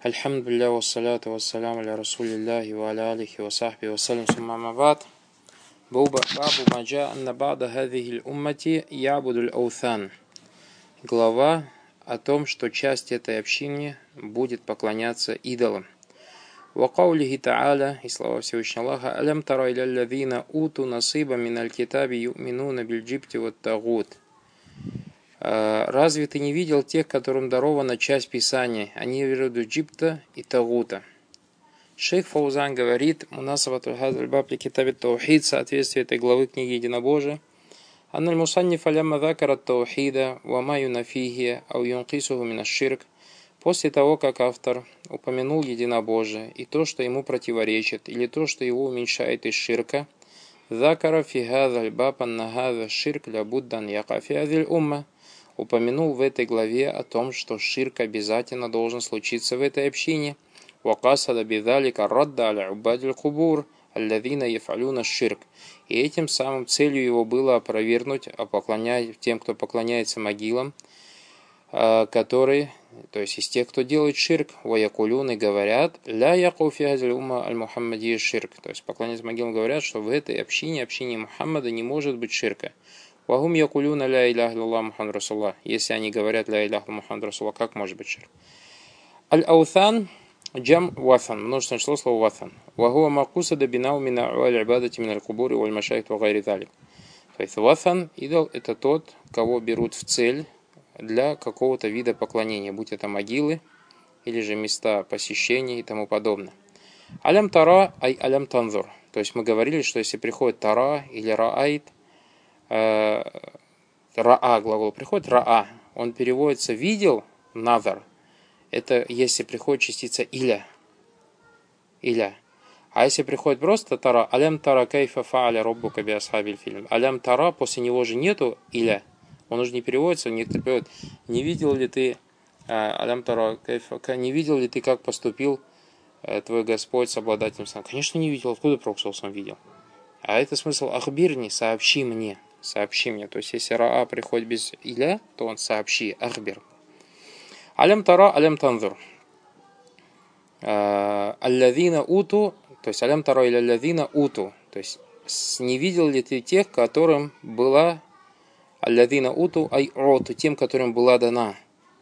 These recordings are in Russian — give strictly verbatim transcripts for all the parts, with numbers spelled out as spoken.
Альхамдулилля, вассаляту вассаляму аля расулиллахи ва аля алихи ва сахби вассалям сумма мабад. Бабу маджа анна бада хадихи уммати ябудуль аусан. Глава о том, что часть этой общины будет поклоняться идолам. Ва каулихи та'аля, и слова Всевышнего Аллаха: алям тара иля лладзина уту насиба миналь китаби ю'минуна биль джибти ват тагут. Разве ты не видел тех, которым дарована часть Писания? Они веруют в Джибта и Тагута. Шейх Фаузан говорит: мунасабатуль хазаль баб ли китаби таухид, соответствие этой главы книги Единобожия. Анналь мусанниф алямма закара таухида ва ма юнафихи ау юнкисуху минаш ширк. После того, как автор упомянул единобожие и то, что ему противоречит, или то, что его уменьшает из ширка, закара фи хазаль баб анна хаза ширк ля буддан яка фи хазиль умма, упомянул в этой главе о том, что ширк обязательно должен случиться в этой общине. وَقَاسَدَ بِذَلِكَ رَدَّ عَلَى عُبَادِ الْقُبُورِ الَّذِينَ يَفْعَلُونَ الشِّرْكَ. И этим самым целью его было опровергнуть а поклонять тем, кто поклоняется могилам, которые, то есть из тех, кто делает ширк, وَيَقُولُونَ, говорят: «Ля яку фи хазиль умма аль-Мухаммадия ширк». То есть поклоняются могилам говорят, что в этой общине, общине Мухаммада, не может быть ширка. Вахум якулюна ля иляха илlallah Мухаммад Расулуллах. Если они говорят ля иляха Мухаммад Расулуллах, как может быть ширк? Аль-Аусан джам ватан, множественное число слова ватан. Вахуа макуса дабинау мина аль-ибадати мин аль-кубури валь-машайх ва гайри залик. То есть ватан, идол, это тот, кого берут в цель для какого-то вида поклонения, будь это могилы или же места посещения и тому подобное. Алям тара ай алям танзур. То есть мы говорили, что если приходит тара или раайт, Раа, глагол приходит, раа, он переводится видел, назар. Это если приходит частица иля. Иля. А если приходит просто тара, алям тара кайфа фааля роббука би асхабиль фильм. Алям тара, после него же нету иля. Он уже не переводится, некоторые переводят: не видел ли ты, алям тара кайфа, не видел ли ты, как поступил твой Господь с обладателем сна? Конечно, не видел. Откуда Пророк сам видел? А это смысл ахбирни, сообщи мне. Сообщи мне. То есть, если раа приходит без иля, то он сообщи, ахбир. Алям тара, алям танзур. Аллазина уту, то есть, алям тара или аллазина уту. То есть, не видел ли ты тех, которым была аллазина уту, ай уту, тем, которым была дана,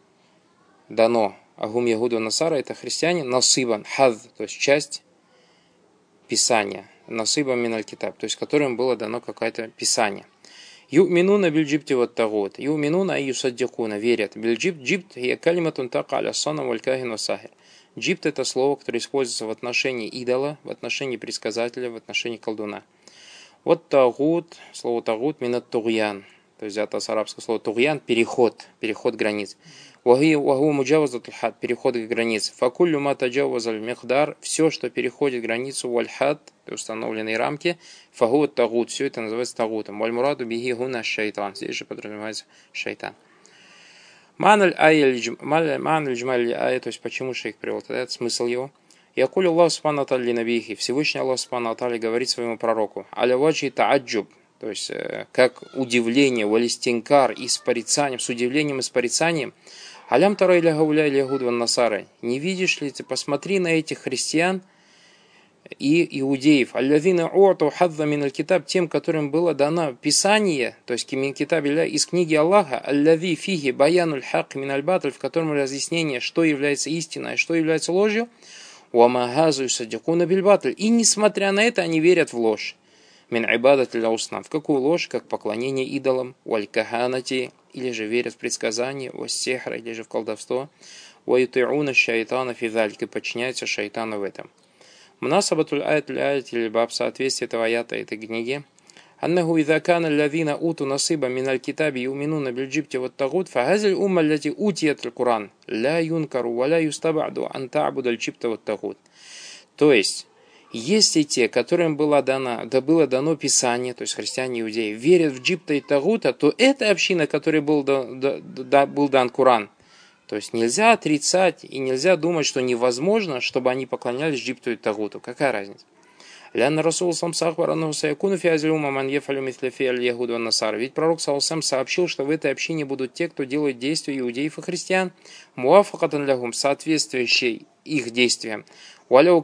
дано. Агум ягуду насара, это христиане, насыбан, хаз, то есть, часть Писания. Насыбан миналь китаб, то есть, которым было дано какое-то Писание. Ю'минуна биль джибти ват тагут. Ю'минуна ай юсаддикуна, верят. Биль джибт, джибт, я калиматун така аля санам валь кахин ва сахир. Джибт — это слово, которое используется в отношении идола, в отношении предсказателя, в отношении колдуна. Вот тагут, слово тагут, минат тугьян. То есть взято с арабского слова тугьян, переход, переход границ. Ваху муджавазатуль хад, переход к границе. Факуллю ма таджавазаль михдар, все, что переходит границу валь хад, установленные рамки, фагут тагут, все это называется тагутом. Валь мураду биги гуна шайтан, здесь же подразумевается шайтан. Маналь ай джмаль ай, то есть почему шейх привел, это смысл его. Якуль Аллах субхану аталли набихи, Всевышний Аллах субхану аталли говорит своему пророку: аля ваджи та'аджуб, то есть как удивление, валистинкар, и с порицанием, с удивлением и с порицанием. Алям тара иля гауля иля гуд ван насара. Не видишь ли ты, посмотри на этих христиан и иудеев. Аллазина уату хадза миналь китаб, тем, которым было дано Писание, то есть мин китаб иля, из книги Аллаха, аллази фиги баянуль хак миналь батль, в котором разъяснение, что является истиной, что является ложью. Уамагазу садикуна биль батль. И несмотря на это, они верят в ложь. Мин ибадат ля уснав. В какую ложь? Как поклонение идолам, уаль каханати, или же верят в предсказания, уаль сехра, или же в колдовство, уайтиуна шайтана физалик, и подчиняются шайтану в этом. Мнасабатуль аят ля аят или баб, соответствие этого аята этой книги. Аннаху иза кана аллазина уту насиба миналь китаби юминуна биль джибти ват тагут, фахазиль умма аллати утият аль-Куран, ля юнкару ва ля юстабаду ан та'будаль джибта ват тагут. То есть, если те, которым было дано, да было дано Писание, то есть христиане и иудеи, верят в джибта и тагута, то эта община, которой был, да, да, был дан Куран, то есть нельзя отрицать и нельзя думать, что невозможно, чтобы они поклонялись джибту и тагуту. Какая разница? Лянна Расул сам сахбар аннаху саякуну фи хазиль умма ман яфалю мисля фи аль яхуд ван насар. Ведь пророк сам сообщил, что в этой общине будут те, кто делает действия иудеев и христиан, муафакатан лягум, соответствующие их действиям. Даже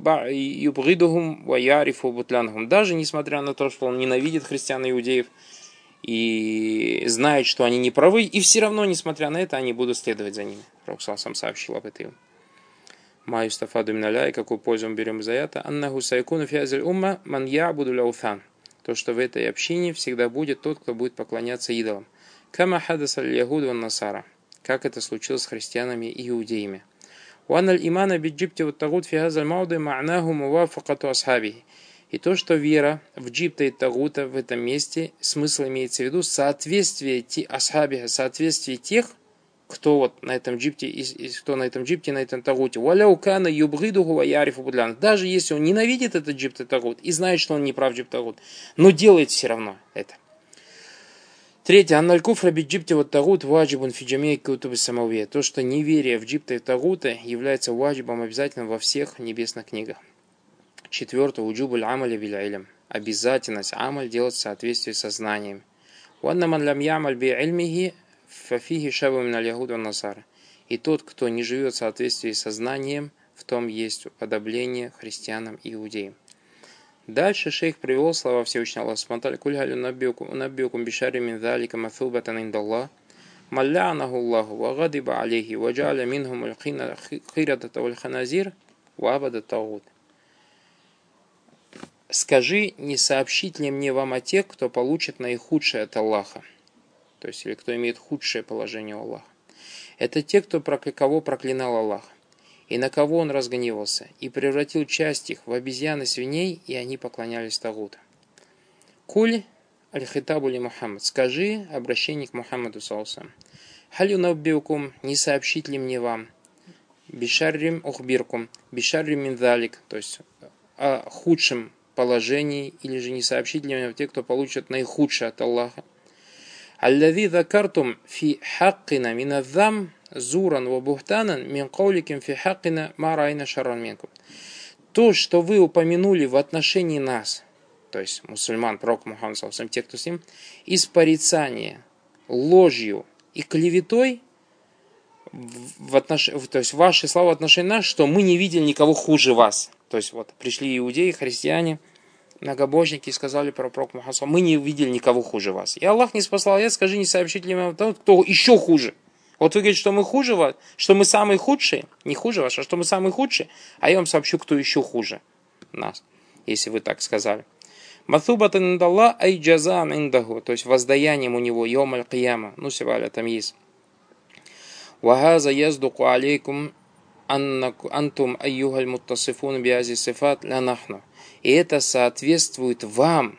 несмотря на то, что он ненавидит христиан и иудеев и знает, что они не правы, и все равно, несмотря на это, они будут следовать за ними. Пророк сам сообщил об этом. Ма юстафаду мин аля, и какую пользу мы берем из аята, аннаху сайкуну фи хазиль умма ман я'буду лауфан. То, что в этой общине всегда будет тот, кто будет поклоняться идолам. Кама хадаса аль-ягуд ван насара. Как это случилось с христианами и иудеями. Уан аль-имана биджибти ват тагут фи хазаль мауды ма'наху мувафакату асхабихи. И то, что вера в джибта и тагута в этом месте, смысл имеется в виду соответствие асхабиха, соответствие тех, кто вот на этом джипте, кто на этом джипте, на этом тагуте. Даже если он ненавидит этот джипт и тагут и знает, что он не прав джипт тагут, но делает все равно это. Третье. Анналь куфра бит джипте вот тагут ваджибун фиджамей кутубы самавия. То, что неверие в джипта и тагута является ваджибом обязательно во всех небесных книгах. Четвертое. Уджубуль амаля биль илм. Обязательность амаль делать в соответствии со знанием. Уанна ман лям ямаль би ильмихи фафихи шабу мин аль-ягуд ван насара. И тот, кто не живет в соответствии со знанием, в том есть уподобление христианам и иудеям. Дальше шейх привел слова Всевышнего Аллаха субхану ва тааля: «Куль галю наббиукум бишарри мин залика масубатан индаллах, маллянаху Аллаху ва гадиба алейхи ва джа'аля минхум аль-хирадата валь ханазир ва абада тагут». Скажи, не сообщить ли мне вам о тех, кто получит наихудшее от Аллаха? То есть, или кто имеет худшее положение у Аллаха. Это те, кто, кого проклинал Аллах, и на кого он разгневался, и превратил часть их в обезьян и свиней, и они поклонялись тагуту. Куль аль-хитабу ли Мухаммад. Скажи, обращение к Мухаммаду саллаллаху. Халю наббиукум, не сообщить ли мне вам? Бишаррим ухбиркум, бишаррим миндалик, то есть о худшем положении, или же не сообщить ли мне те, кто получит наихудшее от Аллаха. Аллави закартум фи хаккина минадзам зуран ва бухтанан мин кауликим фи хаккина марайна шарран минкум. То, что вы упомянули в отношении нас, то есть мусульман, пророк Мухаммад саллаллаху алейхи ва саллям, те, кто с ним, из порицания, ложью и клеветой, в отнош... то есть ваши слова в отношении нас, что мы не видели никого хуже вас. То есть вот пришли иудеи, христиане, многобожники и сказали про пророка Мухаммада: мы не видели никого хуже вас. И Аллах не спасал аят: скажи, не сообщить ли вам того, кто еще хуже. Вот вы говорите, что мы хуже вас, что мы самые худшие, не хуже вас, а что мы самые худшие, а я вам сообщу, кто еще хуже нас, если вы так сказали. Масубатан индаллах ай джазан индаху, то есть воздаянием у него, йом аль-кияма, ну севаля там есть. Вахаза яздуку алейкум антум айюхаль муттасифун биази сифат ля нахну. И это соответствует вам,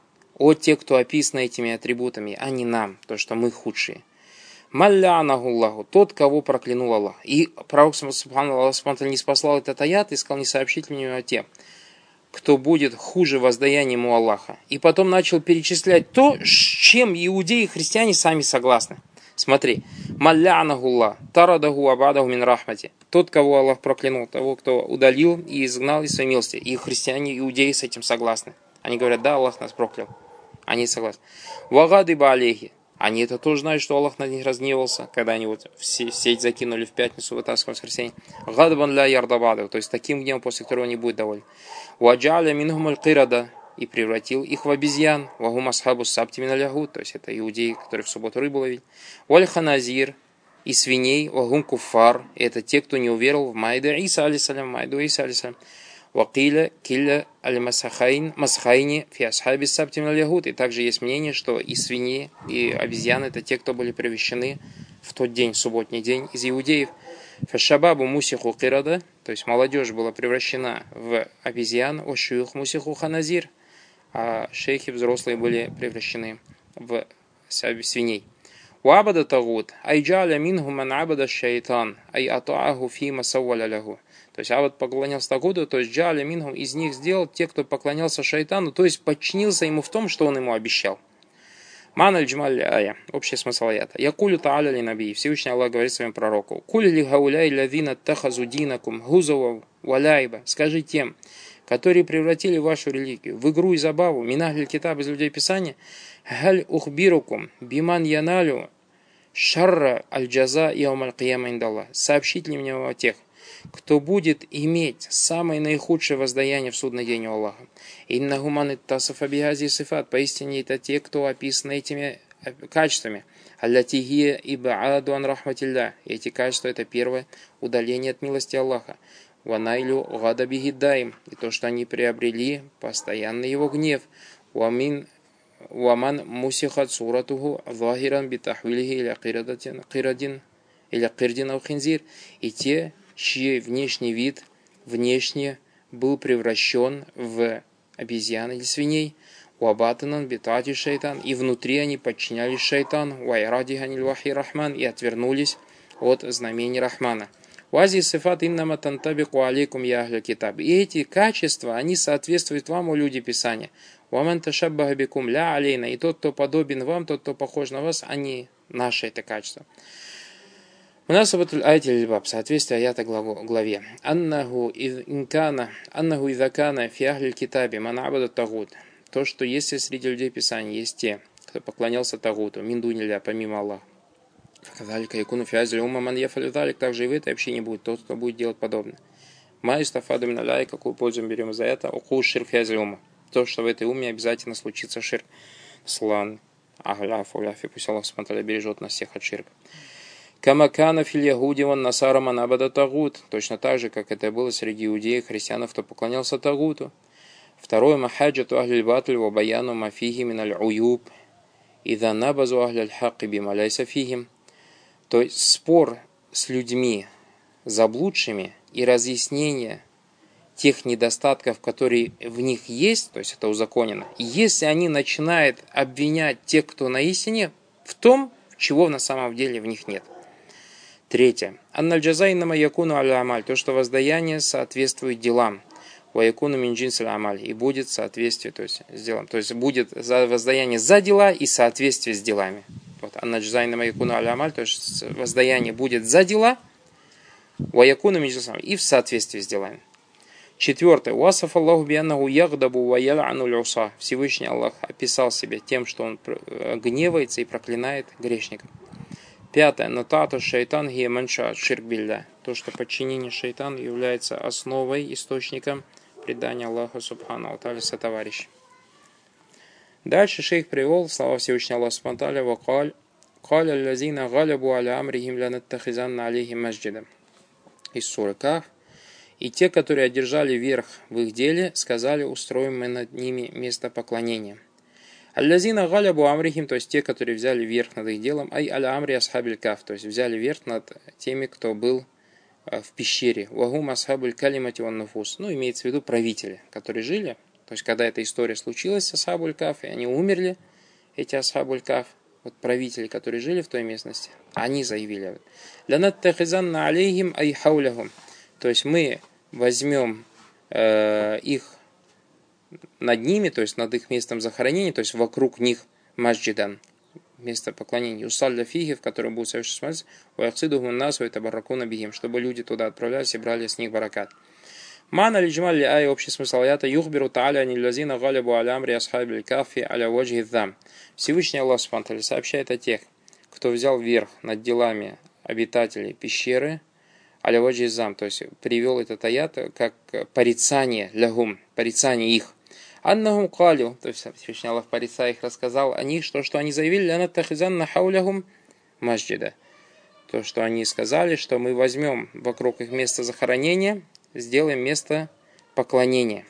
о те, кто описан этими атрибутами, а не нам, то, что мы худшие. Маллянаху Аллаху, тот, кого проклянул Аллах. И пророк субхану не спаслал этот аят и сказал: не сообщить мне о те, кто будет хуже воздаянием у Аллаха. И потом начал перечислять то, с чем иудеи и христиане сами согласны. Смотри. Маллянаху Аллах, тарадаху абадаху мин рахмати. Тот, кого Аллах проклянул, того, кто удалил и изгнал из своей милости. И христиане, и иудеи с этим согласны. Они говорят: да, Аллах нас проклял. Они согласны. Вагадиба алейхи. Они это тоже знают, что Аллах на них разгневался, когда они вот в сеть закинули в пятницу, вытаскивали в воскресенье. Гадбан ля ярдабаду, то есть таким гневом, после которого не будет доволен. Ваджаля минхум аль-кирада, и превратил их в обезьян. Вагум асхабу сабти мин аль-ягуд, то есть это иудеи, которые в субботу рыбу ловили. Валь ханазир, и свиней. Вагум куффар, это те, кто не уверовал в Майду Иса алейхиссалям, Майду Иса алейхиссалям. Вакиля килля аль-масахайн масхайни фи асхаби сабти мин аль-ягуд. И также есть мнение, что и свиньи, и обезьяны — это те, кто были превращены в тот день, субботний день, из иудеев. Фашабабу мусиху кирада, то есть молодежь была превращена в обезьян. Ошюх мусиху ханазир, а шейхи взрослые были превращены в свиней. Уабада тагут айджаля минху ман абада шайтан ай атааху фима савваля лягу. То есть Абад поклонялся тагуту, то есть джаля минхум, из них сделал те, кто поклонялся шайтану, то есть подчинился ему в том, что он ему обещал. Ман аль-джмаль ая, общий смысл аята. Якулю та'аля ли наби, Всевышний Аллах говорит своему пророку: куль ли гауляй лавина тахазу динакум гузова валяйба. Скажи тем, которые превратили вашу религию в игру и забаву, минахль китаб, из людей Писания, галь ухбирукум биман яналю шарра аль-джаза яум аль-кияма индаллах. Сообщить ли мне о тех, кто будет иметь самое наихудшее воздаяние в судный день у Аллаха. Инна гуманы тасафа бигази сифат. Поистине это те, кто описан этими качествами. Аллатихия ибааду ан рахматилля. Эти качества — это первое — удаление от милости Аллаха. Ванайлю гада бигидаим. И то, что они приобрели постоянный его гнев. Уамин Уаман мусихат суратуху захиран битахвилихи или кирадин кирадин или кирдин ал-хинзир. И те, чей внешний вид внешне был превращен в обезьян или свиней. Уабатанан битати шайтан. И внутри они подчинялись шайтану. Уайрадиханиль вахи рахман. И отвернулись от знамений Рахмана. Уази сифат иннама тантабику алейкум я ахля китаб. И эти качества, они соответствуют вам, о люди Писания. Уаман ташаббаха бикум ля алейна. И тот, кто подобен вам, тот, кто похож на вас, они наши это качества. У нас об айте баб, соответствие аята главе. Аннаху инкана, аннаху идакана фи ахлиль китаби ман абада тагут. То, что если среди людей Писания есть те, кто поклонялся тагуту, миндуниля, помимо Аллаха. Также и в этой общине будет тот, кто будет делать подобное. Майстафаду миналяй, какую пользу мы берем за это? Уку ширк фязлюма. То, что в этой уме обязательно случится ширк. Слан. Агляф, уляфи, пусть Аллах смотря бережет нас всех от ширка. Камакана фил ягудиван насара манабада тагут. Точно так же, как это было среди иудеев, христианов, кто поклонялся тагуту. Второе. Махаджату ахлиль батль ва баяну мафихи миналь уюб. Ида набазу ахлиль хакки бималяйса фихим. То есть спор с людьми заблудшими и разъяснение тех недостатков, которые в них есть, то есть это узаконено, если они начинают обвинять тех, кто на истине, в том, чего на самом деле в них нет. Третье. Анналь джазайнама якуну аля амаль. То, что воздаяние соответствует делам. Ва якуну мин джинсиль амаль. И будет соответствие, то есть с делом. То есть будет воздаяние за дела и соответствие с делами. Вот, анна джазайнама якуну аля амаль, то есть воздаяние будет за дела, ва якуну мин джинсиль амаль, и в соответствии с делами. Четвертое. Уасаф Аллаху бианнаху ягдабу ва ял'ану л'уса. Всевышний Аллах описал себя тем, что он гневается и проклинает грешников. Пятое. Натату шайтан гия манша ширк билля. То, что подчинение шайтану является основой, источником предания Аллаху субхану ва тааля сотоварища. Дальше шейх привел слова Всевышнего Аллаха субхану ва тааля: «Вакаль каля аллазина галябу аля амрихим ланаттахизанна алейхим масджида». Из суры Каф. И те, которые одержали верх в их деле, сказали: устроим мы над ними место поклонения. Аллазина галябу амрихим, то есть те, которые взяли верх над их делом, ай аля амри асхабиль каф, то есть взяли верх над теми, кто был в пещере. Вагум асхабуль калимати ван нуфус. Ну, имеется в виду правители, которые жили. То есть, когда эта история случилась с асхабуль каф, и они умерли, эти асхабуль каф, вот правители, которые жили в той местности, они заявили: ланаттахизанна алейхим ай хаулахум. То есть мы возьмем э, их над ними, то есть над их местом захоронения, то есть вокруг них масджидан, место поклонения, усалля фиги, в котором будут совершенно смотреться, уяхсидуху насу это баракуна бигим, чтобы люди туда отправлялись и брали с них баракат. Мана лиджмаль ли ай, общий смысл аята: юхбиру тааля ниллазина галябу алямри асхабиль кафи аля ваджи дам. Всевышний Аллах субхану ва тааля сообщает о тех, кто взял верх над делами обитателей пещеры, аля ваджи зам, то есть привел этот аят как порицание лягум, порицание их. Аннахум калю, то есть Всевышний Аллах, порицая их, рассказал о них, что, что они заявили: ланаттахизанна хаулахум масджида. То, что они сказали, что мы возьмем вокруг их место захоронения, сделаем место поклонения.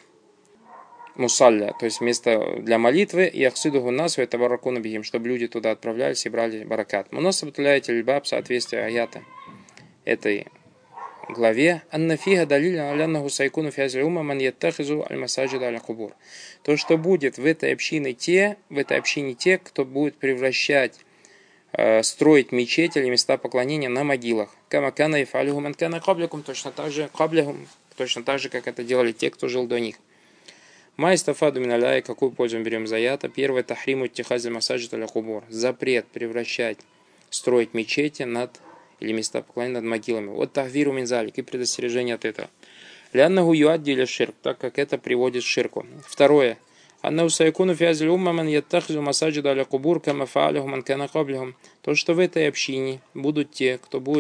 Мусалля, то есть место для молитвы, и ахсидуху насу это баракуна бихим, чтобы люди туда отправлялись и брали баракат. Мунасабатуляйте льбаб, соответствие аята этой главе. Аннафига далиля аляннаху сайкуну фязли ума ман яттахизу аль-масаджида аля-кубур. То, что будет в этой общине те, в этой общине те, кто будет превращать, э, строить мечети или места поклонения на могилах. Камакана и фалиху манкана каблякум, точно так же каблякум, точно так же, как это делали те, кто жил до них. Майстафаду миналяй, какую пользу мы берем за аята? Первое, тахриму тихазиль масаджид аля-кубур. Запрет превращать, строить мечети над или места поклонения над могилами. Вот тахвиру минзалик, и предостережение от этого. Ляннаху юадди или ширк, так как это приводит к ширку. Второе. Аннаху сайкуну фязиль умма ман яттахизу масаджида аля кубур кама фаалиху ман кана каблихум. То, что в этой общине будут те, кто будет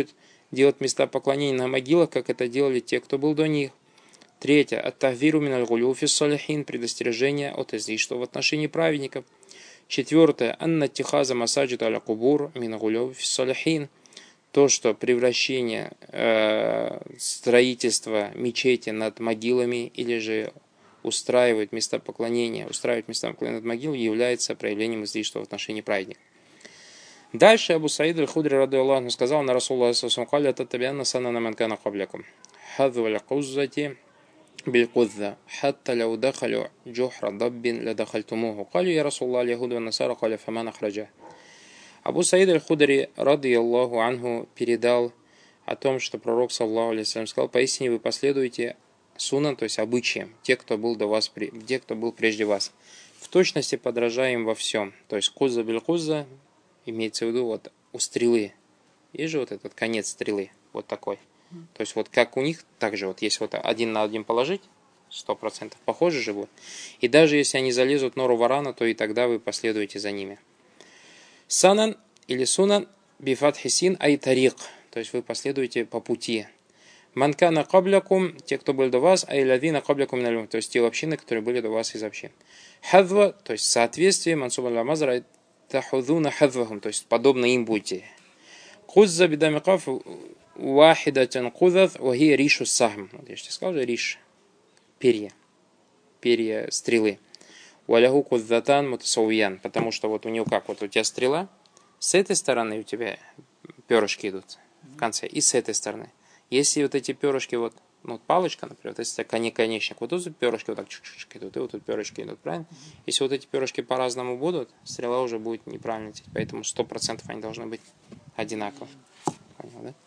делать места поклонения на могилах, как это делали те, кто был до них. Третье. Ат-тахвиру миналь гулюфи салихин, предостережение от излишества в отношении праведников. Четвертое. Анна тихаза масаджид аля кубур мин гулюфи салихин, то, что превращение э, строительства мечети над могилами или же устраивать места поклонения, устраивать места поклонения над могилой является проявлением излишества в отношении праведника. Дальше Абу Саид аль-Худри ради Аллаху сказал на Расулла саллаллаху алейхи ва саллям: санана ман кана каблякум хадву аль-куззати биль-кузза хатта лау дахалю джухра даббин ла дахальтумуху. Калю я Расулла аль-Яхуду ва насара, каля фаман ахраджа. Абу Саид аль-Худри ради Аллаху анху передал о том, что пророк саллаллаху алейхи ва саллям сказал: поистине вы последуете сунан, то есть обычаям, те, кто был до вас, те, кто был прежде вас. В точности подражаем во всем. То есть кузза биль-кузза имеется в виду вот у стрелы. Есть же вот этот конец стрелы, вот такой. То есть вот как у них, так же вот, если вот один на один положить, сто процентов похоже же будет. И даже если они залезут в нору варана, то и тогда вы последуете за ними. Санан или сунан бифатхи син ай тарик, то есть вы последуете по пути. Манкана каблякум, те, кто были до вас, ай ладина каблякум налюм, то есть те общины, которые были до вас из общин. Хадва, то есть соответствие, мансуба ля-мазра, тахудуна хадвахум, то есть подобно им будете. Кузза бидамикаф вахидатан кузат вахи ришу сахм. Вот я сейчас сказал, риш, перья, перья стрелы. Валяху куззатан мутасауян, потому что вот у него как, вот у тебя стрела, с этой стороны у тебя перышки идут в конце, и с этой стороны. Если вот эти перышки, вот, ну, палочка, например, вот если конечник, вот тут перышки вот так чик-чик идут, и вот тут перышки идут, правильно? Если вот эти перышки по-разному будут, стрела уже будет неправильно лететь, поэтому сто процентов они должны быть одинаковы. Понял, да?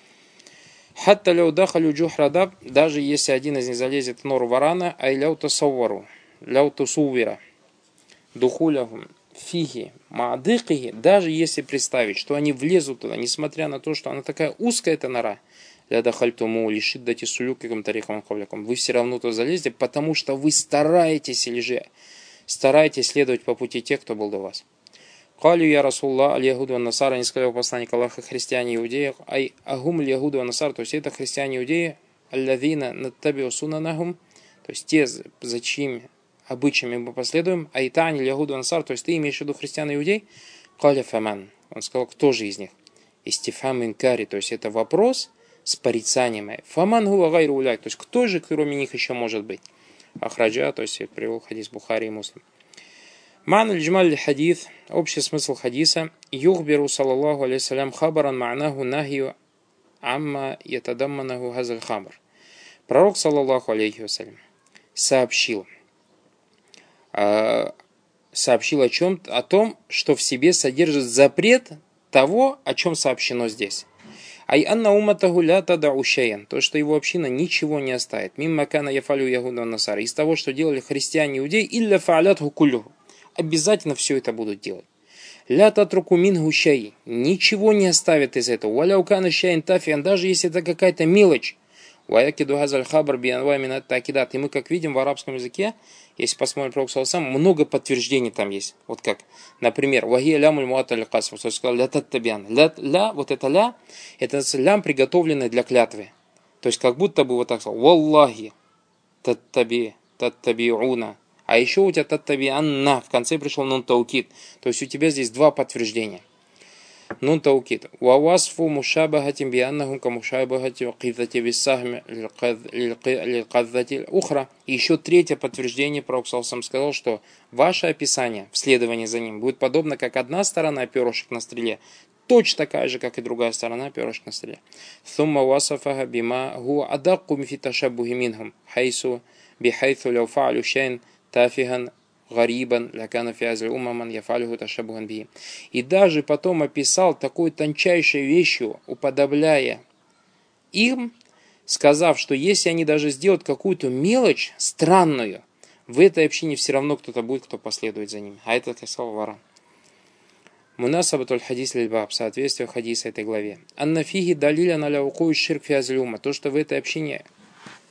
Хатта ляу дахалю джухрадаб, даже если один из них залезет в нору варана, ай ляу тасаввару, ляу тусуввира, духуляхум, фиги, маадыкиги, даже если представить, что они влезут туда, несмотря на то, что она такая узкая, эта нора, ля дахальтуму лишит дати сулюкикам тарихам кавлякам, вы все равно туда залезете, потому что вы стараетесь или же стараетесь следовать по пути тех, кто был до вас. Калю я Расулла аль-Яхуду ва Насара, не сказал посланник Аллаха, христиане и иудеи, ай агум аль-Яхуду ва Насар, то есть это христиане и иудеи, аль-лавина наттабиу сунанахум, то есть те, за чьими обычаями мы последуем, айтани аль-Яхуду ва Насар, то есть ты имеешь в виду христиан и иудей, каля фаман, он сказал, кто же из них? Истифам инкари, то есть это вопрос с порицанием. Фаман гуа гайру уляк, то есть кто же кроме них еще может быть? Ахраджа, то есть привел хадис Бухари и Муслим. Ман аль-джмаль хадис, общий смысл хадиса, юхбиру саллаллаху алейхи салям хабаран ма'наху нахию амма ятадамманаху хазаль хабар. Пророк саллаллаху алейхи салям сообщил, сообщил о чем, о том, что в себе содержит запрет того, о чем сообщено здесь. Ай анна уматаху ля тадау шайан, то, что его община ничего не оставит. Мимма кана яфалю яхуду ва насара, из того, что делали христиане и иудеи, илля фаалятху куллюху, обязательно все это будут делать. Ля татруку минху шай, ничего не оставят из этого. Валя укана шайан тафиан, даже если это какая-то мелочь. Ваякиду газаль хабар бианва минат такидат. И мы, как видим в арабском языке, если посмотрим пророк саллаллаху, много подтверждений там есть. Вот как, например, вахия лямуль муаталь касф, то есть сказал ля таттабиан. Ля, ля, вот это ля, это лям, приготовленный для клятвы. То есть как будто бы вот так сказал, валлахи таттаби, таттабиуна. А еще у тебя таттабианна, в конце пришел нун таукид. То есть у тебя здесь два подтверждения. Нун таукид. Вавасфу мушабахатим бианнахум ка мушабахати кидати виссахми лилкадзати ухра. И еще третье подтверждение, пророк саллаллаху сказал, что ваше описание, вследование за ним, будет подобно, как одна сторона перышек на стреле, точно такая же, как и другая сторона перышек на стреле. Сумма васафаха бима гуа адакку мифи ташаббухи минхум хайсу бихайсу ляу фа'алю шайн тафихан гарибан лякана фиазль умаман яфалюху ташабухан би. И даже потом описал такой тончайшей вещью, уподобляя им, сказав, что если они даже сделают какую-то мелочь странную, в этой общине все равно кто-то будет, кто последует за ними. А это, как сказал Варан. Мунасабатуль хадис лильбаб, соответствие хадиса этой главе. Анна фиги далиля на ляукую ширк фиазль ума. То, что в этой общине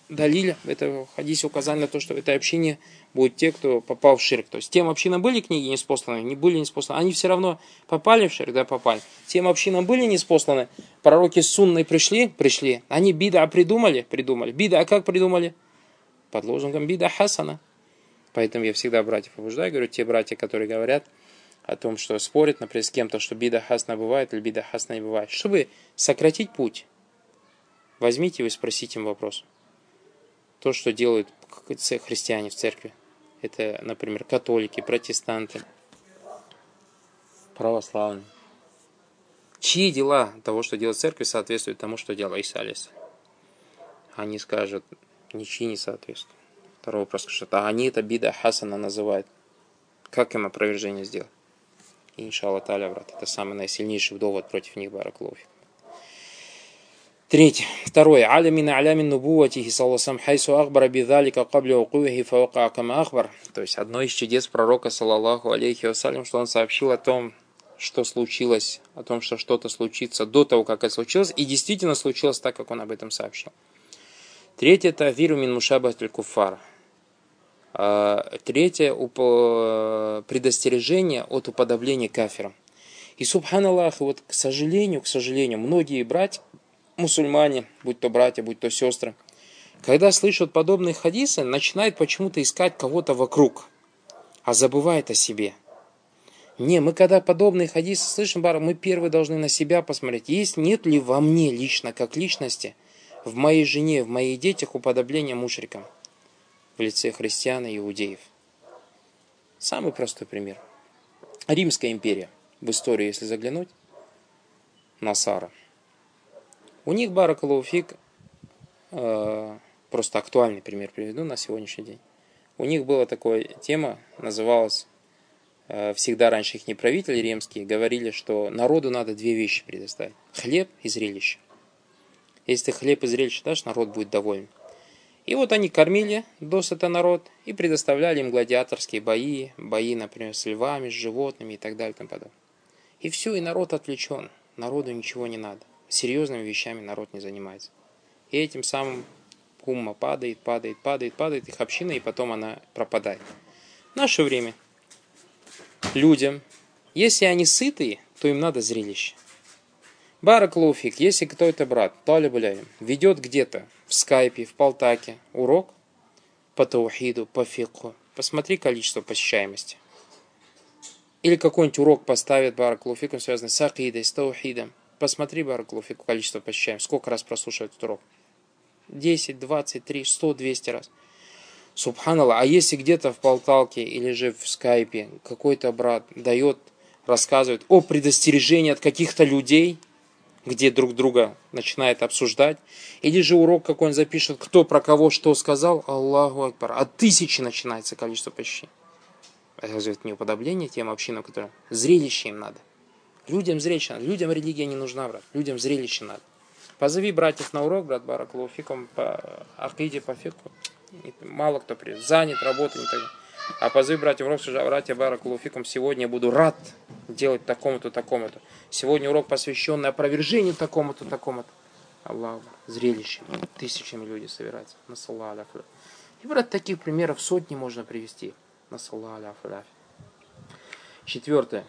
далиль, это в хадисе указание на то, что в этой общине будут те, кто попал в ширк. То есть тем общинам были книги ниспосланы, не были ниспосланы, они все равно попали в ширк, да, попали. Тем общинам были ниспосланы, пророки с сунной пришли, пришли, они бида придумали, придумали. Бида, а как придумали? Под лозунгом бида хасана. Поэтому я всегда братьев побуждаю, говорю, те братья, которые говорят о том, что спорят, например, с кем-то, что бида хасана бывает или бида хасана не бывает. Чтобы сократить путь, возьмите вы спросите им вопрос. То, что делают христиане в церкви, это, например, католики, протестанты, православные. Чьи дела того, что делает церковь, соответствуют тому, что делал Иса алейхиссалям? Они скажут, ничьи не соответствуют. Второй вопрос, скажет, а они это бида хасана называют. Как им опровержение сделать? Иншаллах та'аля, брат, это самый наисильнейший довод против них, баракаллаху фик. Третье. Второе. Алямина алямин нубуатихи салласам хайсу ахбара бидалика кабля укуихи фаука кама ахбар. То есть одно из чудес пророка, саллаллаху алейхи вассалям, что он сообщил о том, что случилось, о том, что что-то случится до того, как это случилось, и действительно случилось так, как он об этом сообщил. Третье. Тавиру мин мушабахтуль куффар. Третье. Предостережение от уподобления кафирам. И субханаллах, вот, к сожалению, к сожалению, многие братья, мусульмане, будь то братья, будь то сестры, когда слышат подобные хадисы, начинают почему-то искать кого-то вокруг, а забывают о себе. Не, мы когда подобные хадисы слышим, бар, мы первые должны на себя посмотреть, есть, нет ли во мне лично, как личности, в моей жене, в моих детях уподобления мушрикам в лице христиан и иудеев. Самый простой пример. Римская империя. В историю, если заглянуть, Насара. У них, баракаллаху фик, э, просто актуальный пример приведу на сегодняшний день. У них была такая тема, называлась, э, всегда раньше их правители римские говорили, что народу надо две вещи предоставить. Хлеб и зрелище. Если ты хлеб и зрелище дашь, народ будет доволен. И вот они кормили досыта народ и предоставляли им гладиаторские бои, бои, например, с львами, с животными и так далее и тому подобное. И все, и народ отвлечен, народу ничего не надо. Серьезными вещами народ не занимается. И этим самым умма падает, падает, падает, падает, их община, и потом она пропадает. В наше время людям, если они сытые, то им надо зрелище. Баракаллаху фик, если кто-то брат, талиб иль-илм, ведет где-то в скайпе, в полтаке урок по таухиду, по фикху, посмотри количество посещаемости. Или какой-нибудь урок поставит, баракаллаху фикум, связанный с акидой, с таухидом. Посмотри, баракаллаху фик, количество посещаемости, сколько раз прослушивает этот урок. десять, двадцать, три, сто, двести раз. Субханаллах, а если где-то в полталке или же в скайпе какой-то брат дает, рассказывает о предостережении от каких-то людей, где друг друга начинает обсуждать, или же урок какой-нибудь запишет, кто про кого что сказал, Аллаху Акбар, от тысячи начинается количество посещений. Разве это не уподобление тем общинам, которым зрелище им надо? Людям зрелище надо, людям религия не нужна, брат, людям зрелище надо. Позови братьев на урок, брат, баракаллаху фикум, по акиде, по фикху. Мало кто придет, занят, работой и так далее. А позови братьев урок, скажи, братья, баракаллаху фикум, сегодня я буду рад делать такому-то, такому-то. Сегодня урок, посвященный опровержению такому-то, такому-то. Аллах, зрелище. Тысячами людей собираются. Насаллаху аляфи. И, брат, таких примеров сотни можно привести. Насаллаху аляфи. Четвертое.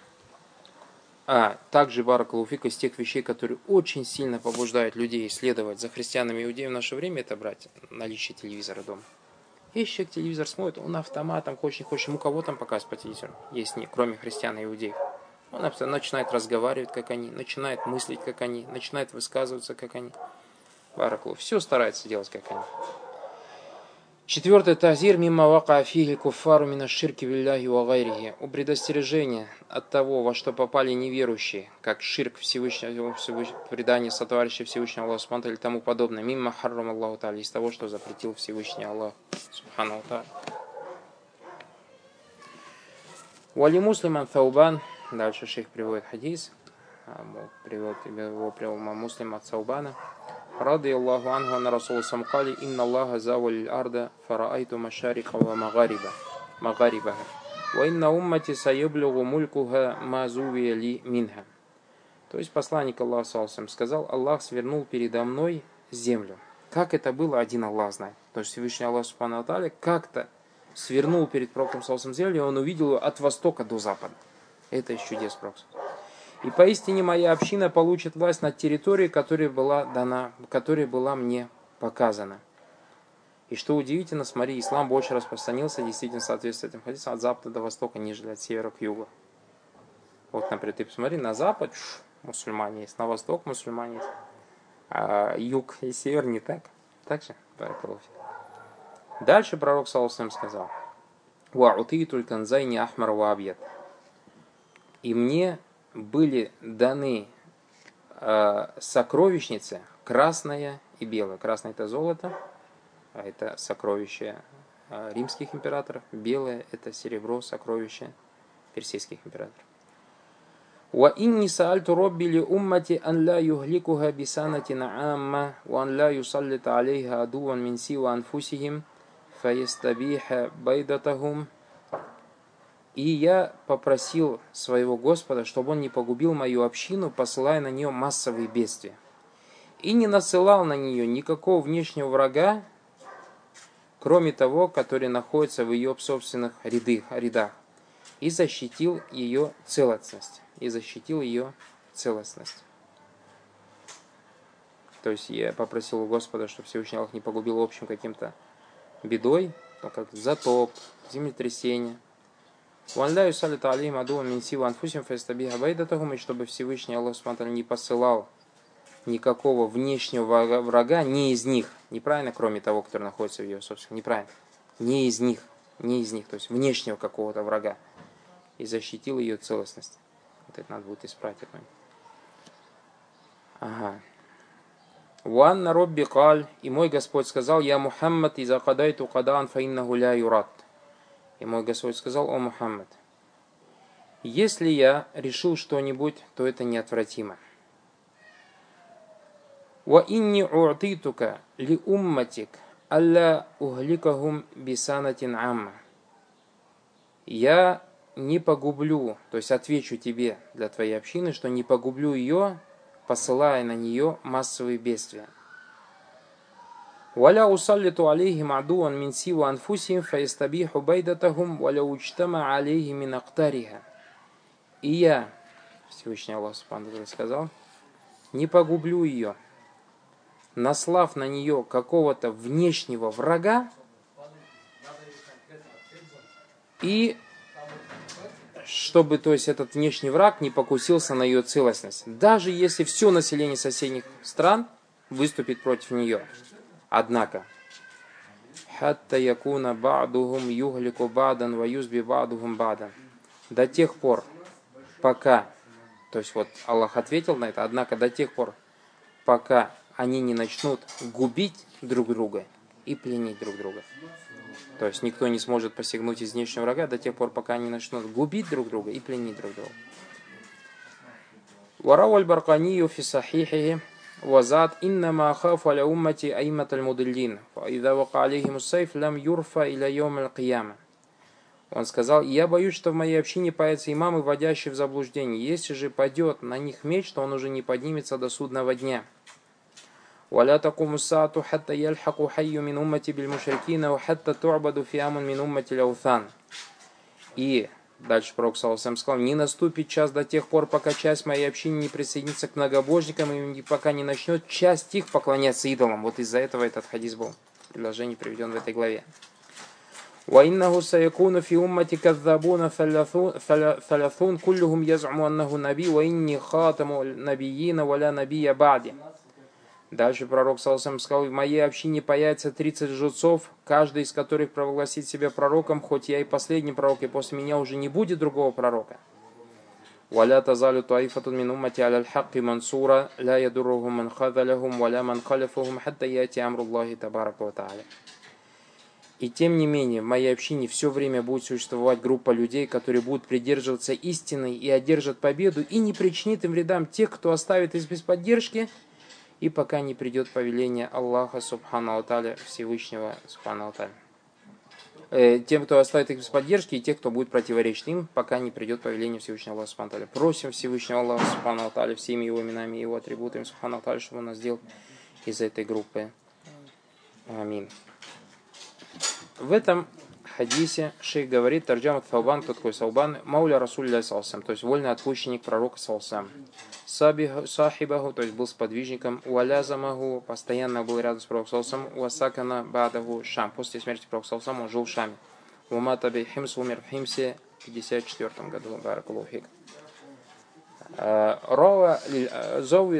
А также, баракаллаху фик, из тех вещей, которые очень сильно побуждают людей следовать за христианами и иудеями в наше время, это, братья, наличие телевизора дома. Если человек телевизор смотрит, он автоматом, хочет не хочет, ему кого там показывать по телевизору, есть не, кроме христиан и иудеев. Он начинает разговаривать, как они, начинает мыслить, как они, начинает высказываться, как они. Баракаллаху. Все старается делать, как они. Четвертое. Тазир мимма вака фихи куффару мина ширки билляхи ва гайрихи. У предостережения от того, во что попали неверующие, как ширк Всевышнего, предание сотоварища Всевышнего Аллаха Субхану или тому подобное. Мимма харрам Аллаху Та'аля, из того, что запретил Всевышний Аллах Субхану Та'аля. Вали муслиман Таубан. Дальше шейх приводит хадис. Приводит его привел муслим от Таубана. رضي الله عنه أن رسول الله قال إن الله زاول الأرض فرأيت مشارق ومغاربها مغاربها وإن أمتي سيبلغ ملكها ما زوي لي منها. То есть посланник Аллаха саллаллаху алейхи ва саллям сказал: Аллах свернул передо мной землю. Как это было, один Аллах знает. То есть Всевышний Аллах Субхану ва Тааля как-то свернул перед пророком саллаллаху алейхи ва саллям землю, и он увидел ее от востока до запада. Это из чудес пророка. И поистине моя община получит власть над территорией, которая была дана, которая была мне показана. И что удивительно, смотри, ислам больше распространился, действительно, соответствует этим хадисам, от запада до востока, нежели от севера к югу. Вот, например, ты посмотри, на запад ш, мусульмане есть, на восток мусульмане есть, а юг и север не так. Так же? Дальше пророк саллаллаху алейхи ва саллям сказал: «Ва'утитуль канзайни ахмар ва абьяд». И мне были даны э, сокровищницы красное и белое. Красное это золото, а это сокровище э, римских императоров. Белое это серебро, сокровище персидских императоров. Ва инни саальту робби ли уммати ан ла юхликуха бисанатин амма ва ан ла юсаллита алейха адуван мин сива анфусихим фаистабиха байдатахум. И я попросил своего Господа, чтобы он не погубил мою общину, посылая на нее массовые бедствия. И не насылал на нее никакого внешнего врага, кроме того, который находится в ее собственных рядах, и защитил ее целостность. И защитил ее целостность. То есть я попросил у Господа, чтобы Всевышний Аллах не погубил общим каким-то бедой, как затоп, землетрясение. И чтобы Всевышний Аллах не посылал никакого внешнего врага, не из них, неправильно, кроме того, который находится в ее собственном, неправильно, не из них, не из них, то есть внешнего какого-то врага, и защитил ее целостность. Вот это надо будет исправить. Ага. Ванна Робби каль, и мой Господь сказал: Я Мухаммад, иза кадайту кадаан фаиннаху ля юрат. И мой Господь сказал: О Мухаммад, если я решил что-нибудь, то это неотвратимо. Ва инни у'титука ли умматик алла ухликахум бисанатин амма. Я не погублю, то есть отвечу тебе для твоей общины, что не погублю ее, посылая на нее массовые бедствия. ولا أسلط عليهم عدوا من سوى أنفسهم فيستبيح بيدتهم ولو اجتمع عليه من أقطارها. И я, Всевышний Аллах Субхану ва Тааля сказал, не погублю ее, наслав на нее какого-то внешнего врага, и чтобы, то есть, этот внешний враг не покусился на ее целостность, даже если все население соседних стран выступит против нее. Однако, хатта якуна ба'духум юхлику ба'дан ва юзби ба'духум ба'дан. До тех пор, пока, то есть вот Аллах ответил на это, однако до тех пор, пока они не начнут губить друг друга и пленить друг друга. То есть никто не сможет посягнуть из внешнего врага до тех пор, пока они начнут губить друг друга и пленить друг друга. Варау аль-Барканию фи сахихихи вазад иннама ахафу аля уммати аимат аль-мудиллин фаида вака алейхиму сайф лям юрфа иля йом аль-кияма. Он сказал: я боюсь, что в моей общине появятся имамы, вводящие в заблуждение. Если же падет на них меч, то он уже не поднимется до судного дня. ولا تقوم الساعة حتى يلحق حي من أمتي بالمشركين وحتى تعبد فئام من أمتي الأوثان. И дальше пророк саллаллаху алейхи ва саллям сказал: не наступит час до тех пор, пока часть моей общины не присоединится к многобожникам и пока не начнет часть их поклоняться идолам. Вот из-за этого этот хадис был предложение приведен в этой главе. وإنه سيكون في أمتي كذابون ثلاثون كلهم يزعم أنه نبي وإني خاتم النبيين ولا نبي بعدي. Дальше пророк саллаллаху алейхи ва саллям сказал: в моей общине появится тридцать лжецов, каждый из которых провозгласит себя пророком, хоть я и последний пророк, и после меня уже не будет другого пророка. ولا تزال طائفة من أمتي على الحق منصورة لا يضرهم من خذلهم ولا من خالفهم حتى يأتي أمر الله تبارك وتعالى. И тем не менее, в моей общине все время будет существовать группа людей, которые будут придерживаться истины и одержат победу, и не причинит им вредам тех, кто оставит их без поддержки, и пока не придет повеление Аллаха Субхану ва Тааля, Всевышнего Субхану ва Тааля. Э, тем, кто оставит их без поддержки, и тех, кто будет противоречить им, пока не придет повеление Всевышнего Аллаха Субхану ва Тааля. Просим Всевышнего Аллаха Субхану ва Тааля всеми его именами и его атрибутами Субхану ва Тааля, чтобы он нас сделал из этой группы. Амин. В этом хадисе шейх говорит, тарджамат Саубан, кто такой Саубан, мауля Расулля салсам, то есть вольный отпущенник пророка салсам. Сахибаху, то есть был сподвижником, уалязамаху, постоянно был рядом с пророком салсам, уасакана бадаху Шам, после смерти пророка салсам он жил в Шаме. Умата бей Химс, умер в Химсе в пятьдесят четвёртом году, баракаллаху фик. Рова зауи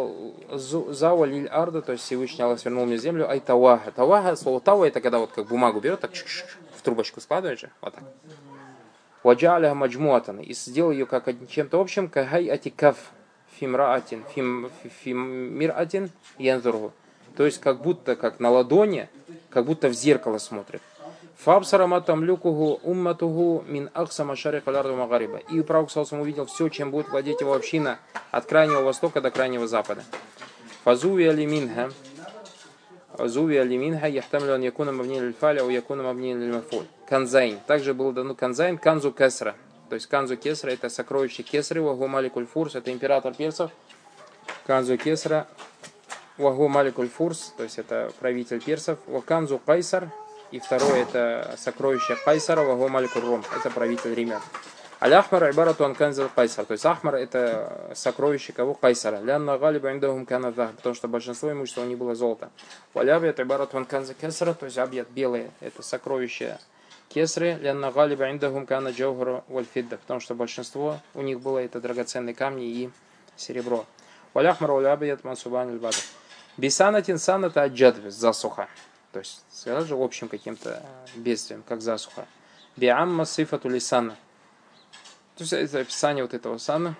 зауа лиль арда, то есть Всевышний Аллах свернул мне землю, ай таваха. Таваха, слово тава, это когда вот как бумагу берет, так в трубочку складывает же, вот так. Ваджаля маджмуатан, и сделал ее как чем-то общим, кагай атикав фимраатин, фиммиратин янзургу. То есть как будто как на ладони, как будто в зеркало смотрит. Фабсараматам люкуху умматуху мин ахса машарих алярду магариба. И пророк салсам увидел все, чем будет владеть его община от крайнего востока до крайнего запада. Фазуви алиминха. Фазуви алиминха яхтамлю ан якуна мабни лильфаля, у якуна мабни лильмафуль. Канзайн. Также был дано канзайн, канзу кесра. То есть канзу кесра это сокровище кесры, вагу маликуль фурс, это император персов. Канзу кесра, вагу маликуль фурс, то есть это правитель персов. Ваканзу кайсар. И второе это сокровище Кайсара, вагу маликуль рум, это правитель римлян. Аль-Ахмар ибарату ан канзил Кайсар, то есть Ахмар это сокровище кого? Кайсара. Лянна галиба индахум кана зах, потому что большинство имущества у них было золото. Валябьят ибарату ан канзил Кесара, то есть абьят белые, это сокровище Кесры. Лянна галиба индахум кана джаугара вальфидда, потому что большинство у них было это драгоценные камни и серебро. Валь-Ахмар валябьят мансубан аль-бадр. Бисанатин саната аджадв, засуха. То есть, сказать же, общим каким-то бедствием, как засуха. Биамма сифату лисана. То есть, это описание вот этого сана.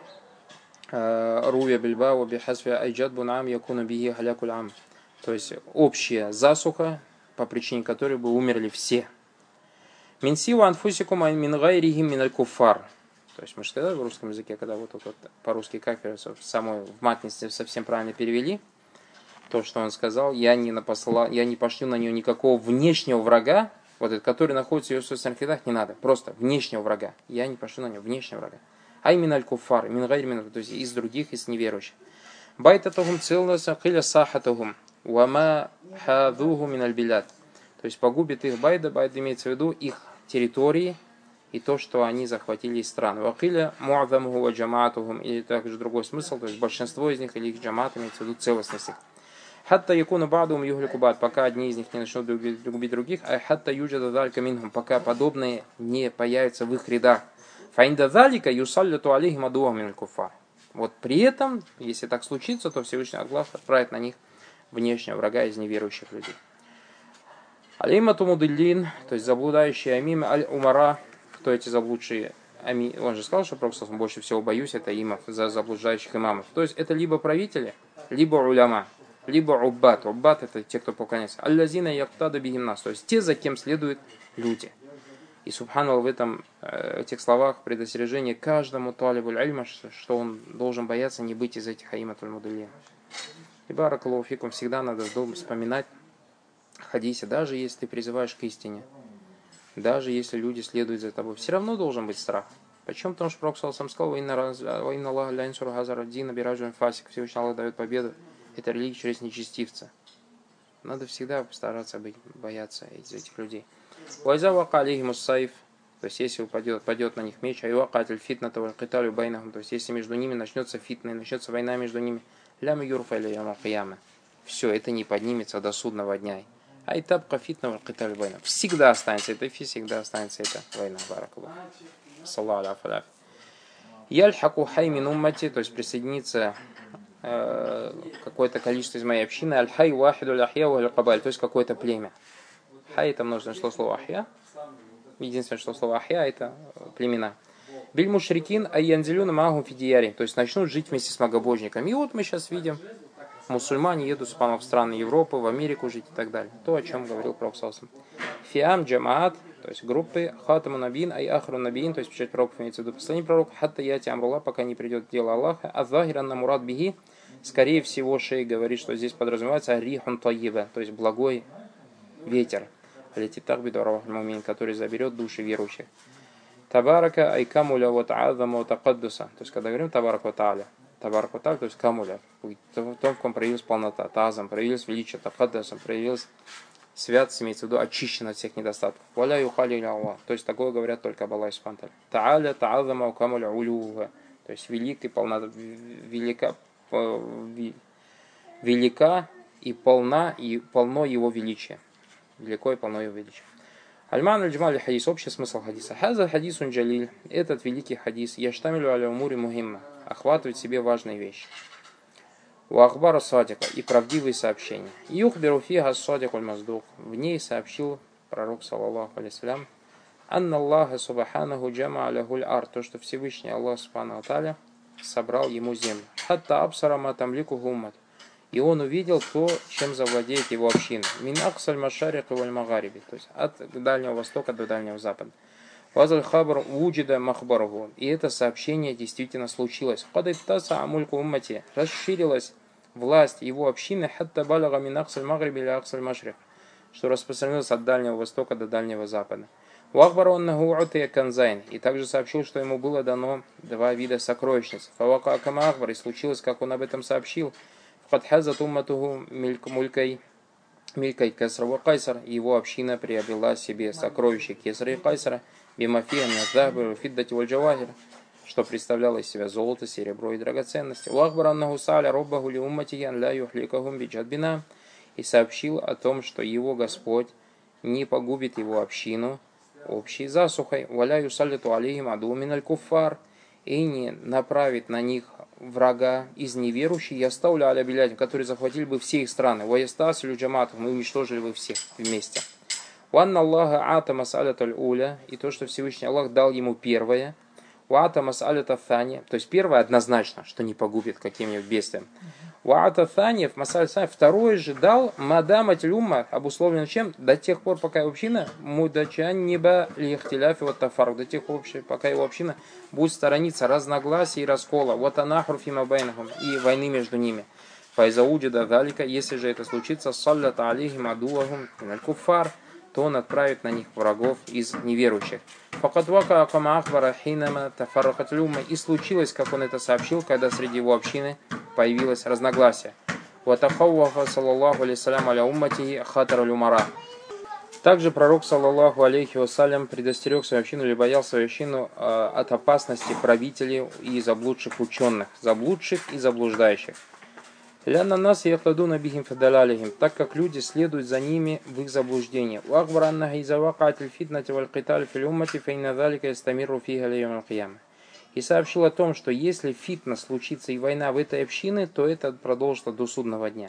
Руя бильбау бихасфи айджад бунам якуна бихи халякуль ам. То есть, общая засуха, по причине которой бы умерли все. Минсива анфусикум мин гайрихим мин аль-куффар. То есть, мы же сказали в русском языке, когда вот, вот, вот по-русски как самой в матности совсем правильно перевели, то, что он сказал, я не, напосла, я не пошлю на нее никакого внешнего врага, вот этот, который находится в ее собственных рядах, не надо, просто внешнего врага. Я не пошлю на нее внешнего врага. А именно аль-куффар, то есть из других, из неверующих. Байтатухум цилнаса хиля сахатухум, уама хадуху мин аль-билят. То есть погубит их байда, байда имеется в виду их территории и то, что они захватили из стран. Вахиля му'адамуху ва джамаатухум, или также другой смысл, то есть большинство из них или их джамаат имеется в виду целостность их. Хатта якуна ба'дум юхлику ба'д, пока одни из них не начнут губить других, а хатта юджада далька минхум, пока подобные не появятся в их рядах. Фаинда залика юсалляту алейхим адуахум миналь куффар. Вот при этом, если так случится, то Всевышний Аллах отправит на них внешнего врага из неверующих людей. Алеймату мудиллин, то есть заблудающие амим аль-умара, кто эти заблудшие ами, он же сказал, что просто больше всего боюсь, это имов, за заблуждающих имамов. То есть это либо правители, либо уляма. Либо уббат. Уббат это те, кто поклоняется. Аллазина яктада бихимнас. То есть те, за кем следуют люди. И субханаллах в этом, э, этих словах предостережение каждому талибуль ильма, что он должен бояться не быть из этих аиматуль мудалин. И баракаллаху фикум, всегда надо вспоминать хадисе, даже если ты призываешь к истине, даже если люди следуют за тобой, все равно должен быть страх. Почему? Потому что Пророк сам сказал, «Ваинна Аллах ля инсур хазар дина бираджун фасик». Всевышний Аллах дает победу. Это религия через нечестивца. Надо всегда постараться быть, бояться из этих людей. Вайза вака алейхимус сайф, то есть если упадет, падет на них меч, аюакатель фитна таваль киталю байнахум, то есть если между ними начнется фитна и начнется война между ними, лям юрфа или яма кияма. Все, это не поднимется до судного дня. Айтабка фитна валь киталю байнахум. Всегда останется это фи, всегда останется эта война. Баракаллах. Саллаллаху алейхи. Яльхаку хай мин уммати, то есть присоединиться какое-то количество из моей общины, аль-хай вахиду аль-ахья валь-кабаль, то есть какое-то племя. Хай это множественное число слова ахья. Единственное, что слово ахья это племена. Биль мушрикин айянзилюна магу фидияри, то есть начнут жить вместе с многобожниками. И вот мы сейчас видим, мусульмане едут в страны Европы, в Америку жить и так далее. То, о чем говорил Пророк саллаллаху алейхи ва саллям. Фиам джамаат, то есть группы, хатаму набиин, ай ахру набиин, то есть печать пророков имеется в виду послание пророка, хатта яти амрулла, пока не придет дело Аллаха, а захиран на мурад биги, скорее всего, шей говорит, что здесь подразумевается рихун таиба, то есть благой ветер, который заберет души верующих. Табарака ай камуля ва та'азама ва тaqadduса, то есть когда говорим табарак ва та'аля, табарак ва та'аля, то есть камуля, в том, в ком проявилась полнота, тазам, проявилась величие, тaqaddусам, проявилась свят, имеется в виду, очищен от всех недостатков. Валя юхали иля Аллах. То есть такое говорят только об Аллахе субхану ва тааля. Та'аля та'азама укамуль улюга. То есть велик и полна, велика, велика и полна, и полно его величия. Велико и полно его величия. Аль-Ман аль-Джмаль хадис. Общий смысл хадиса. Хаза хадисун джалиль. Этот великий хадис. Яштамилю аля умури мухимма. Охватывает в себе важные вещи. У ахбара садика. И правдивые сообщения. Юхберу фиха садик аль-маздук. В ней сообщил пророк, саллаллаху алейхи, анна Аллаха субханаху джама аляхуль ар. То, что Всевышний Аллах субханаху ва тааля собрал ему землю. Хатта абсара ма тамлику гуммат. И он увидел то, чем завладеет его община. Мин аксаль машарик валь магариби. То есть от Дальнего Востока до Дальнего Запада. Вазаль хабар уджида махбаргу. И это сообщение действительно случилось. Кадиттаса амульку уммати. Расширилась власть его общины. Хатта балага мин аксаль магриби ля аксаль машрик. Что распространилось от Дальнего Востока до Дальнего Запада. Вахбар оннаху утия канзайн. И также сообщил, что ему было дано два вида сокровищниц. Фавака акама ахбар. И случилось, как он об этом сообщил. Фатхазат умматуху мулькой милькой Кесра ва Кайсар. Его община приобрела себе сокровища Кесра и Кайсара, бимафия наздахбу фиддати валь джавахир, что представляло из себя золото, серебро и драгоценности. Вахбар аннаху са'аля роббаху ли умматихи ан ля юхликахум биджадбина. И сообщил о том, что его Господь не погубит его общину общей засухой. Валя юсаллиту алейхим аду миналь куффар. И не направит на них врага из неверующих, я оставлю аля билядин, которые захватили бы все их страны. Ваястасилю джаматов, мы уничтожили бы всех вместе. Ванна Аллаха ата масаляталь уля, и то, что Всевышний Аллах дал ему первое. Ваата масалята thани, то есть первое однозначно, что не погубит каким-нибудь бедствием. Ваата thани, в масаль thани, второе же дал мадамать люмма, обусловлено чем? До тех пор, пока его община мудачан неба лихтиляфи вот тафар, до тех пор, пока его община будет сторониться разногласий и раскола, вот анахру фима байнахум, и войны между ними. Файзауджида далика, если же это случится, саллята алейхим адуахум миналь куффар, то он отправит на них врагов из неверующих. И случилось, как он это сообщил, когда среди его общины появилось разногласие. Также пророк, саллаллаху алейхи вассалям, предостерег свою общину или боялся свою общину э, от опасности правителей и заблудших ученых, заблудших и заблуждающих. Ляна нас яхдадуна бихим фадалалихим, так как люди следуют за ними в их заблуждении. Уахбар аннаха иза вакаатиль фитнати валь киталь фил уммати фейна залика ястамиру фиха лейям аль-кияма. И сообщил о том, что если фитна случится и война в этой общине, то это продолжится до судного дня.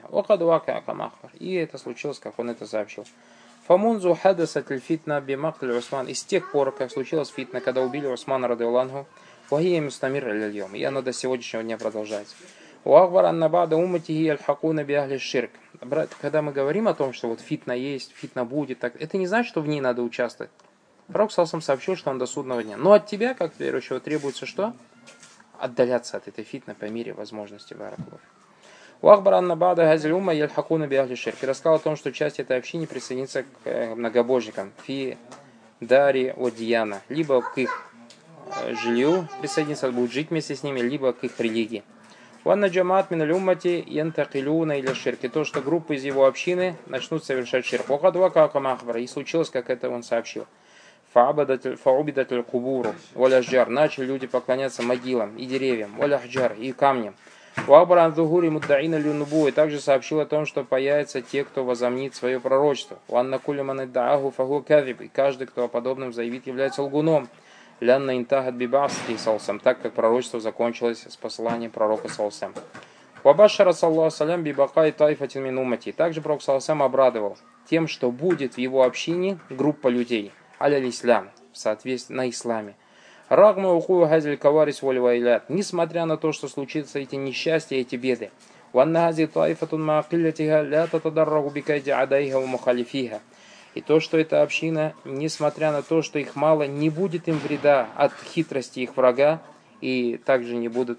И это случилось, как он это сообщил. Фамунзу хадасатиль фитна бимакталь Усман. И с тех пор, как случилась фитна, когда убили Усмана радиаллаху, вахия мустамир аль-льем. И она до сегодняшнего дня продолжается. Уахбар аннабада умматихи аль-хакуна биахли ширк. Когда мы говорим о том, что вот фитна есть, фитна будет, так, это не значит, что в ней надо участвовать. Пророк саллаллаху алейхи сообщил, что он до судного дня. Но от тебя, как верующего, требуется что? Отдаляться от этой фитны по мере возможности. Баракуллах. Уахбар аннабада газиль умма аль-хакуна биахли ширк. И рассказал о том, что часть этой общины присоединится к многобожникам. Фи дари одияна. Либо к их жилью присоединиться, будут жить вместе с ними, либо к их религии. Ванна джамаат мин аль-уммати янтакилуна иля ширки. То, что группы из его общины начнут совершать ширк. Вахадвака акамахбара. И случилось, как это он сообщил. Фаубидат аль-кубуру валяхджар. Начали люди поклоняться могилам и деревьям. Валяхджар и камням. Вахбаран зухури муддаина люнубу. И также сообщил о том, что появятся те, кто возомнит свое пророчество. Ванна кулиман иддааху фаху кадиб. И каждый, кто о подобном заявит, является лгуном. Лянна интахат бибаски салсам, так как пророчество закончилось с посланием пророка салсам. Вабашара саллаху салям бибакай тайфатин мин уммати. Также пророк салсам обрадовал тем, что будет в его общине группа людей, аля ислам, в соответствии на исламе. Рагма ухую газель каварис воливайлят. Несмотря на то, что случится эти несчастья, эти беды. Ванна гази тайфатун маакиллятиха ля татадаррагу бикайди адайха ва мухалифиха. И то, что эта община, несмотря на то, что их мало, не будет им вреда от хитрости их врага, и также не будут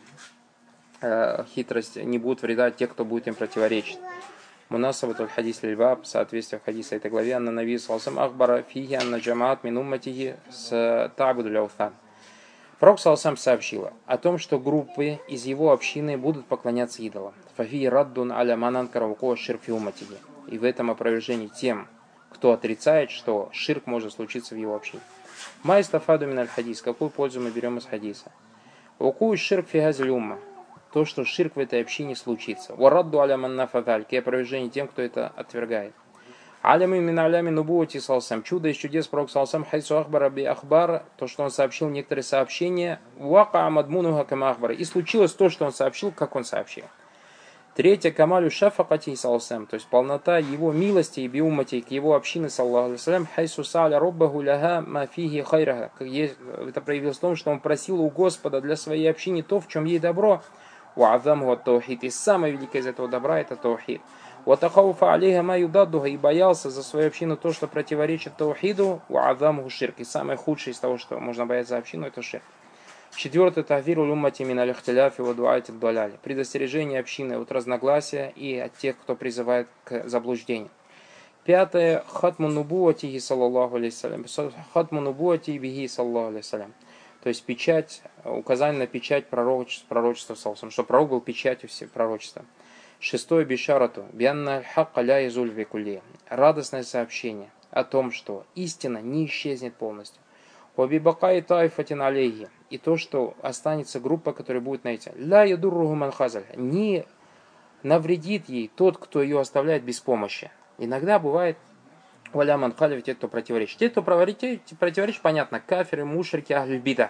э, хитрость, не будут вреда от тех, кто будет им противоречить. Мунасабатуль хадис лильбаб, соответствие хадиса этой главе, анна нави салсам ахбара фихи анна джамаат мин умматихи с табуду ляуфан. Пророк салсам сообщила о том, что группы из его общины будут поклоняться идолам. Фафи раддун аля манан карауко ширфи умматихи. И в этом опровержении тем, кто отрицает, что ширк может случиться в его общине. Майстафаду миналь хадис. Какую пользу мы берем из хадиса? Уку ширк фигазиль умма. То, что ширк в этой общине случится. Варадду аля манна фаталь. И опровержение тем, кто это отвергает. Алямы мин алями нубуати салсам. Чудо из чудес пророк салсам хайсу ахбара би ахбар. То, что он сообщил некоторые сообщения. Вака амадмунуха кама ахбара. И случилось то, что он сообщил, как он сообщил. Третье, камалю шафакати салсам, то есть полнота его милости и биумати к его общине, саллаху алейхи, хайсу са'аля роббаху ляха ма фихи хайраха. Это проявилось в том, что он просил у Господа для своей общины то, в чем ей добро. У'адзамху ат-таухид. И самое великое из этого добра это таухид. Уатахауфа алейха ма юдаддуха. И боялся за свою общину то, что противоречит таухиду. У'адзамху ширк. И самое худшее из того, что можно бояться за общину, это ширк. Четвертое, тавиру уммати мин аль-ихтиляфи ва ду'ати ад-даляли. Предостережение общины от разногласия и от тех, кто призывает к заблуждению. Пятое, хатму нубуатихи саллаллаху алейхиссалям. Хатму нубуатихи саллаллаху алейхиссалям. То есть печать, указание на печать пророчества, пророчества саллаллаху, что пророк был печатью всех пророчества. Шестое, бишарату бианна аль-хакка ля язуль фи кулли. Радостное сообщение о том, что истина не исчезнет полностью. Вабибакай тайфатин алейхи. И то, что останется группа, которая будет найти. Ля ядурруху ман хазаль. Не навредит ей тот, кто ее оставляет без помощи. Иногда бывает валя ман халя, те, кто противоречит. Те, кто противоречит, понятно, кафиры, мушрики, ахль-бида.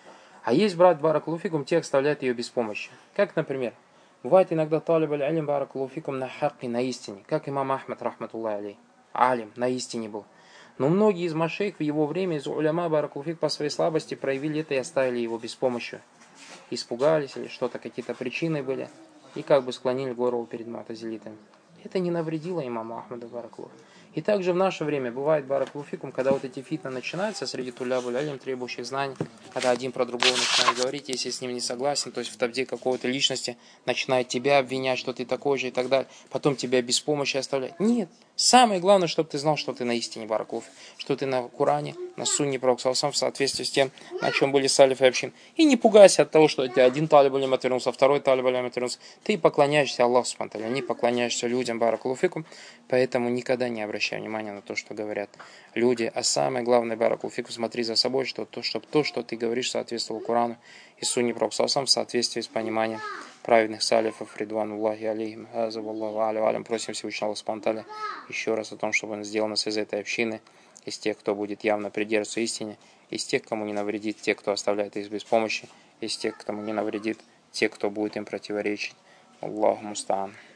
А есть, брат, баракалуфикум, те оставляют ее без помощи. Как, например, бывает иногда талиб аль-алим баракалуфикум на хакки, на истине. Как имам Ахмад, рахматуллахи алейх. Алим, на истине был. Но многие из машейх в его время, из уляма баракулфик по своей слабости проявили это и оставили его без помощи. Испугались или что-то, какие-то причины были. И как бы склонили голову перед муатазилитами. Это не навредило имаму Ахмаду баракулу. И также в наше время бывает баракулуфикум, когда вот эти фитны начинаются среди тулябуль алим, требующих знаний, когда один про другого начинает говорить, если с ним не согласен, то есть в табде какого-то личности начинает тебя обвинять, что ты такой же и так далее, потом тебя без помощи оставляет. Нет. Самое главное, чтобы ты знал, что ты на истине, баракулуф, что ты на Коране, на сунне пророк саллаллаху в соответствии с тем, на чем были салифы и общин. И не пугайся от того, что у тебя один талиб алим отвернулся, второй талиб алим отвернулся. Ты поклоняешься Аллаху субхану ва тааля, не поклоняешься людям, баракулуфикум, поэтому никогда не обращай внимания на то, что говорят люди. А самое главное, баракулуфикум, смотри за собой, что то, чтобы то, что ты говоришь, соответствовало Корану и сунне пророка саллаллаху в соответствии с пониманием праведных салифов, ридвануллахи алейхим, аза валлаху а'ля алям. Просим Всевышнего Аллаха субхану ва тааля еще раз о том, чтобы он сделал нас из этой общины, из тех, кто будет явно придерживаться истине, из тех, кому не навредит, тех, кто оставляет их без помощи, из тех, кому не навредит, тех, кто будет им противоречить. Аллаху мустаан.